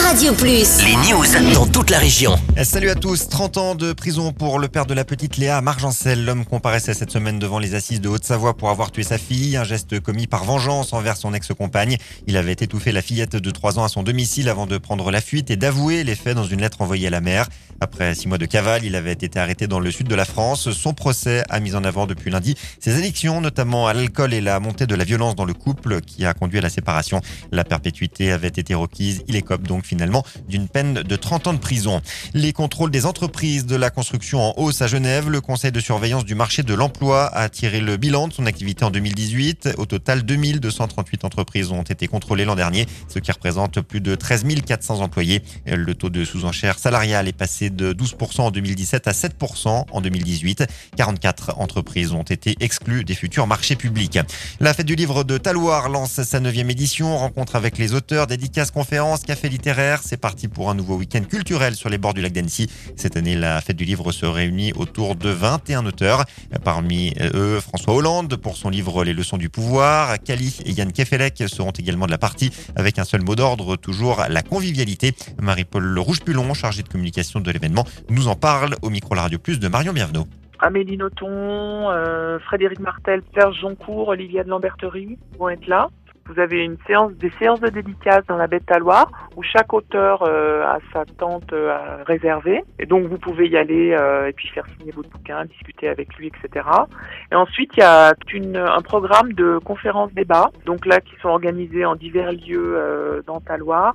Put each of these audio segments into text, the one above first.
Radio Plus. Les news dans toute la région. Salut à tous. 30 ans de prison pour le père de la petite Léa à Margencel. L'homme comparaissait cette semaine devant les assises de Haute-Savoie pour avoir tué sa fille. Un geste commis par vengeance envers son ex-compagne. Il avait étouffé la fillette de 3 ans à son domicile avant de prendre la fuite et d'avouer les faits dans une lettre envoyée à la mère. Après 6 mois de cavale, il avait été arrêté dans le sud de la France. Son procès a mis en avant depuis lundi ses addictions, notamment à l'alcool et la montée de la violence dans le couple qui a conduit à la séparation. La perpétuité avait été requise. Il écope donc finalement d'une peine de 30 ans de prison. Les contrôles des entreprises de la construction en hausse à Genève. Le conseil de surveillance du marché de l'emploi a tiré le bilan de son activité en 2018. Au total, 2238 entreprises ont été contrôlées l'an dernier, ce qui représente plus de 13 400 employés. Le taux de sous-enchère salariale est passé de 12% en 2017 à 7% en 2018. 44 entreprises ont été exclues des futurs marchés publics. La fête du livre de Talloires lance sa 9e édition. Rencontre avec les auteurs, dédicaces, conférences, café littéraire. C'est parti pour un nouveau week-end culturel sur les bords du lac d'Annecy. Cette année, la fête du livre se réunit autour de 21 auteurs. Parmi eux, François Hollande pour son livre Les leçons du pouvoir. Kali et Yann Kefelec seront également de la partie avec un seul mot d'ordre, toujours la convivialité. Marie-Paul Rouge-Pulon, chargée de communication de l'événement, nous en parle au micro La Radio Plus de Marion Bienvenot. Amélie Nothomb, Frédéric Martel, Serge Joncourt, Olivia de Lamberterie vont être là. Vous avez des séances de dédicaces dans la baie de Talloires où chaque auteur a sa tente réservée. Et donc vous pouvez y aller et puis faire signer votre bouquin, discuter avec lui, etc. Et ensuite il y a un programme de conférences débats, donc là qui sont organisés en divers lieux dans Talloires.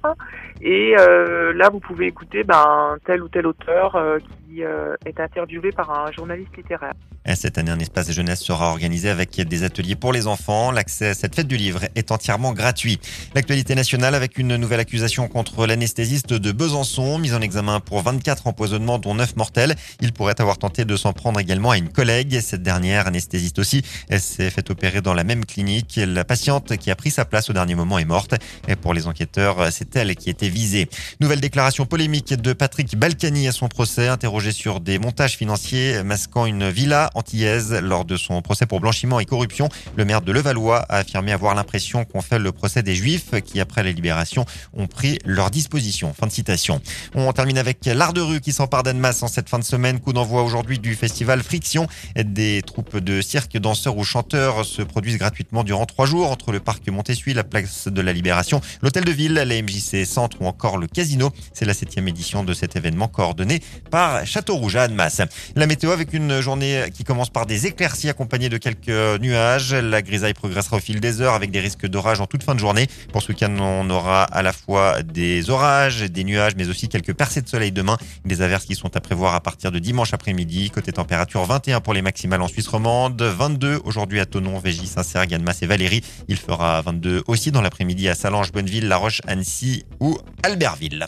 Et là vous pouvez écouter tel ou tel auteur qui est interviewé par un journaliste littéraire. Cette année, un espace jeunesse sera organisé avec des ateliers pour les enfants. L'accès à cette fête du livre est entièrement gratuit. L'actualité nationale avec une nouvelle accusation contre l'anesthésiste de Besançon, mis en examen pour 24 empoisonnements dont 9 mortels. Il pourrait avoir tenté de s'en prendre également à une collègue. Cette dernière, anesthésiste aussi, elle s'est fait opérer dans la même clinique. La patiente qui a pris sa place au dernier moment est morte. Et pour les enquêteurs, c'est elle qui était visée. Nouvelle déclaration polémique de Patrick Balkany à son procès, interrogé sur des montages financiers masquant une villa antillaise lors de son procès pour blanchiment et corruption. Le maire de Levallois a affirmé avoir l'impression qu'on fait le procès des Juifs qui, après la libération, ont pris leur disposition. Fin de citation. On termine avec l'art de rue qui s'empare d'Annemasse en cette fin de semaine. Coup d'envoi aujourd'hui du festival Friction. Des troupes de cirque, danseurs ou chanteurs se produisent gratuitement durant 3 jours entre le parc Montessuie, la place de la Libération, l'hôtel de ville, la MJC Centre ou encore le Casino. C'est la 7e édition de cet événement coordonné par Château-Rouge à Annemasse. La météo avec une journée qui commence par des éclaircies accompagnées de quelques nuages. La grisaille progressera au fil des heures avec des risques d'orage en toute fin de journée. Pour ce week-end, on aura à la fois des orages, des nuages, mais aussi quelques percées de soleil demain. Des averses qui sont à prévoir à partir de dimanche après-midi. Côté température, 21 pour les maximales en Suisse romande, 22 aujourd'hui à Thonon, Végis, Saint-Cergue, Annemasse et Valéry. Il fera 22 aussi dans l'après-midi à Salange, Bonneville, La Roche, Annecy ou Albertville.